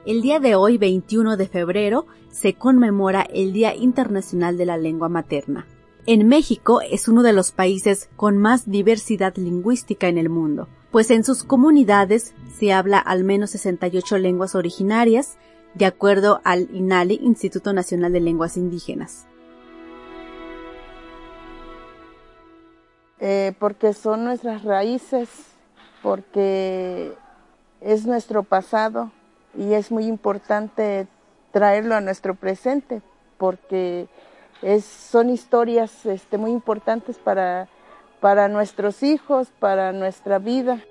El día de hoy, 21 de febrero, se conmemora el Día Internacional de la Lengua Materna. En México es uno de los países con más diversidad lingüística en el mundo, pues en sus comunidades se habla al menos 68 lenguas originarias, de acuerdo al INALI, Instituto Nacional de Lenguas Indígenas. Porque son nuestras raíces, porque es nuestro pasado y es muy importante traerlo a nuestro presente, porque son historias muy importantes para nuestros hijos, para nuestra vida.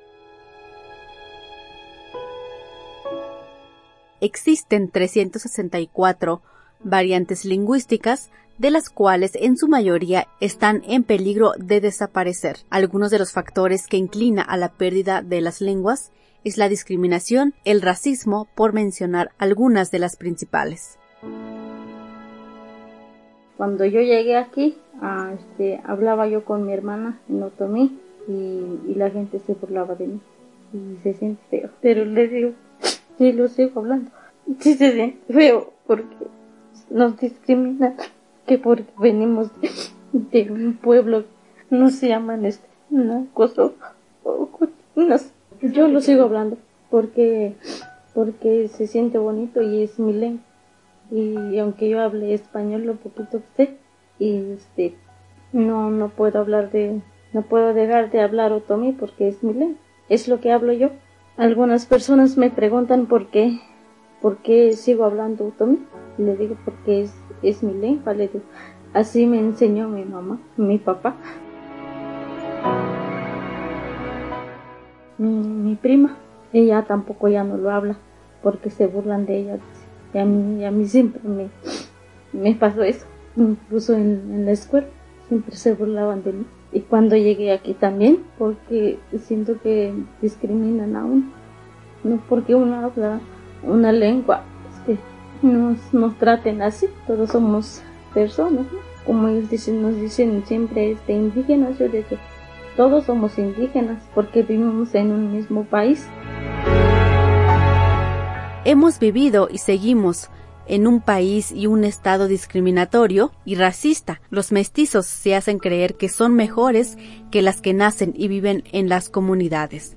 Existen 364 variantes lingüísticas, de las cuales en su mayoría están en peligro de desaparecer. Algunos de los factores que inclina a la pérdida de las lenguas es la discriminación, el racismo, por mencionar algunas de las principales. Cuando yo llegué aquí, hablaba yo con mi hermana en otomí y la gente se burlaba de mí y se siente feo. Pero les digo, sí lo sigo hablando, sí se siente feo porque nos discriminan, que porque venimos de un pueblo, no se llaman nacos o cochinas. Yo lo sigo hablando porque se siente bonito y es mi lengua. Y aunque yo hable español lo poquito que sé, y no puedo dejar de hablar otomí porque es mi lengua, es lo que hablo yo. Algunas personas me preguntan por qué sigo hablando otomí. Le digo porque es mi lengua, le digo. Así me enseñó mi mamá, mi papá. Mi prima, ella tampoco ya no lo habla porque se burlan de ella. Y a mí siempre me pasó eso, incluso en la escuela, siempre se burlaban de mí. Y cuando llegué aquí también, porque siento que discriminan a uno, no porque uno habla una lengua, nos traten así, todos somos personas, ¿no? Como ellos nos dicen siempre indígenas, yo digo, todos somos indígenas porque vivimos en un mismo país. Hemos vivido y seguimos en un país y un estado discriminatorio y racista. Los mestizos se hacen creer que son mejores que las que nacen y viven en las comunidades.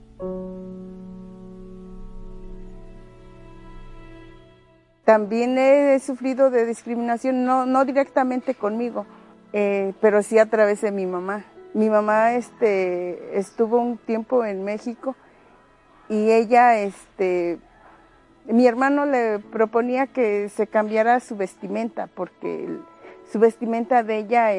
También he sufrido de discriminación, no directamente conmigo, pero sí a través de mi mamá. Mi mamá estuvo un tiempo en México y ella, mi hermano le proponía que se cambiara su vestimenta, porque su vestimenta de ella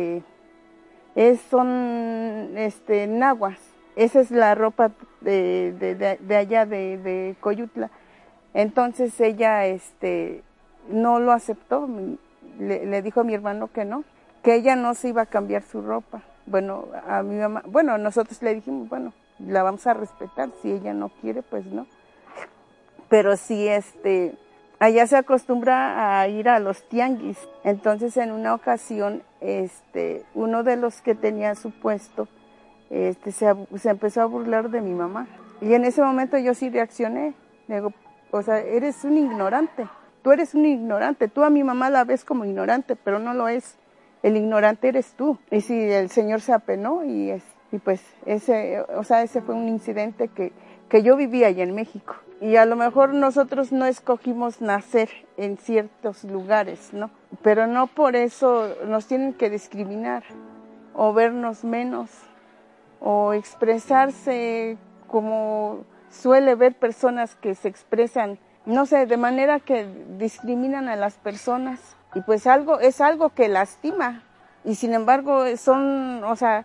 son nahuas. Esa es la ropa de allá de Coyutla. Entonces ella no lo aceptó, le dijo a mi hermano que no, que ella no se iba a cambiar su ropa. Bueno, a mi mamá, nosotros le dijimos, bueno, la vamos a respetar, si ella no quiere, pues no. Pero sí, allá se acostumbra a ir a los tianguis. Entonces, en una ocasión, uno de los que tenía su puesto, se empezó a burlar de mi mamá. Y en ese momento yo sí reaccioné. Le digo, o sea, eres un ignorante. Tú eres un ignorante. Tú a mi mamá la ves como ignorante, pero no lo es. El ignorante eres tú. Y sí, el señor se apenó y pues ese fue un incidente que yo viví allá en México. Y a lo mejor nosotros no escogimos nacer en ciertos lugares, ¿no? Pero no por eso nos tienen que discriminar o vernos menos o expresarse como suele ver personas que se expresan, no sé, de manera que discriminan a las personas. Y pues es algo que lastima. Y sin embargo son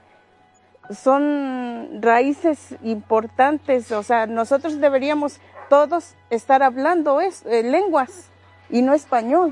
raíces importantes. O sea, nosotros deberíamos todos estar hablando lenguas y no español.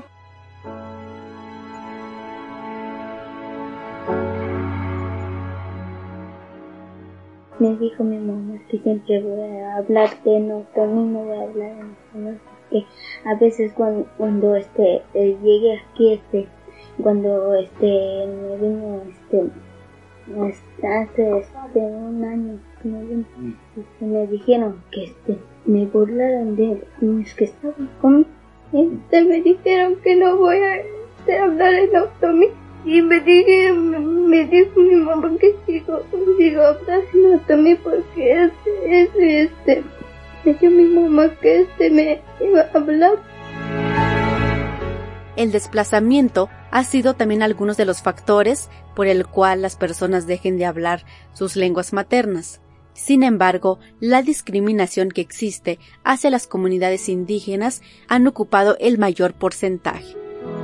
Me dijo mi mamá que siempre voy a hablar no voy a hablar en español, porque a veces cuando llegué aquí, cuando me vino hace un año Me dijeron que me burlaran de los niños que estaban conmigo. Me dijeron que no voy a hablar en otomí. Y me dijo mi mamá que sigo hablando en otomí porque me dijo mi mamá que me iba a hablar. El desplazamiento ha sido también algunos de los factores por el cual las personas dejen de hablar sus lenguas maternas. Sin embargo, la discriminación que existe hacia las comunidades indígenas han ocupado el mayor porcentaje.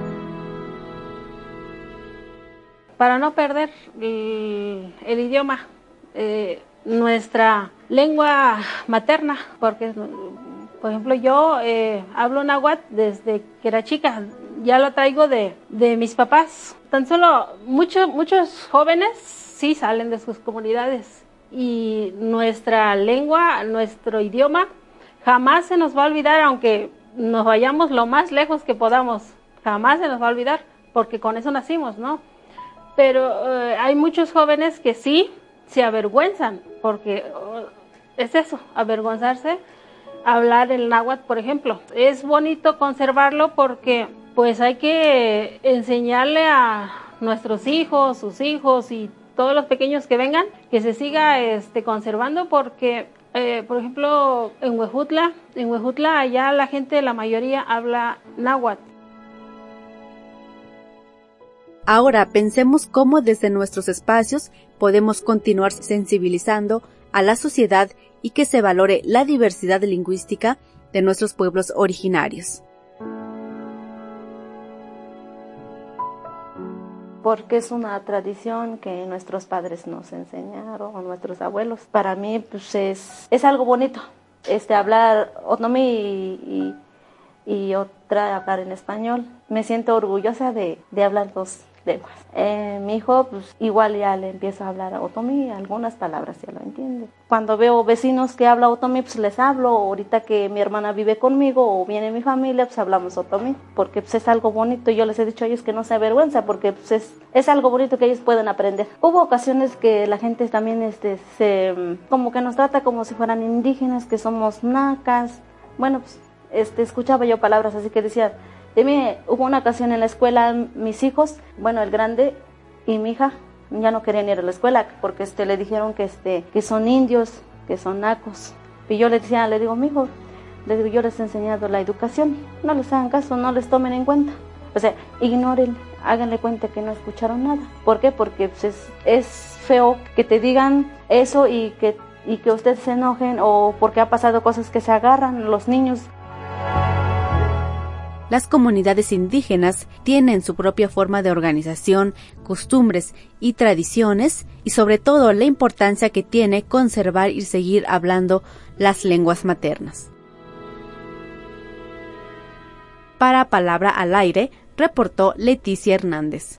Para no perder el idioma, nuestra lengua materna, porque, por ejemplo, yo hablo náhuatl desde que era chica, ya lo traigo de mis papás. Tan solo muchos jóvenes sí salen de sus comunidades y nuestra lengua, nuestro idioma, jamás se nos va a olvidar, aunque nos vayamos lo más lejos que podamos, jamás se nos va a olvidar, porque con eso nacimos, ¿no? Pero hay muchos jóvenes que sí se avergüenzan, porque es eso, avergonzarse, hablar el náhuatl, por ejemplo. Es bonito conservarlo porque pues hay que enseñarle a nuestros hijos, sus hijos y todos los pequeños que vengan, que se siga conservando porque, por ejemplo, en Huejutla allá la gente, la mayoría habla náhuatl. Ahora pensemos cómo desde nuestros espacios podemos continuar sensibilizando a la sociedad y que se valore la diversidad lingüística de nuestros pueblos originarios. Porque es una tradición que nuestros padres nos enseñaron, o nuestros abuelos. Para mí pues es algo bonito, hablar otomí y otra hablar en español. Me siento orgullosa de hablar dos lenguas. Mi hijo pues igual ya le empiezo a hablar otomí, algunas palabras ya lo entiende. Cuando veo vecinos que hablan otomí, pues les hablo. Ahorita que mi hermana vive conmigo o viene mi familia, pues hablamos otomí, porque pues es algo bonito. Yo les he dicho a ellos que no se avergüenza, porque pues es algo bonito que ellos pueden aprender. Hubo ocasiones que la gente también como que nos trata como si fueran indígenas, que somos nacas. Bueno, pues escuchaba yo palabras así que decía. Hubo una ocasión en la escuela, mis hijos, bueno, el grande y mi hija ya no querían ir a la escuela porque le dijeron que son indios, que son nacos. Y yo le digo, mijo, yo les he enseñado la educación, no les hagan caso, no les tomen en cuenta. O sea, ignoren, háganle cuenta que no escucharon nada. ¿Por qué? Porque pues, es feo que te digan eso y que ustedes se enojen, o porque ha pasado cosas que se agarran los niños. Las comunidades indígenas tienen su propia forma de organización, costumbres y tradiciones, y sobre todo la importancia que tiene conservar y seguir hablando las lenguas maternas. Para Palabra al Aire, reportó Leticia Hernández.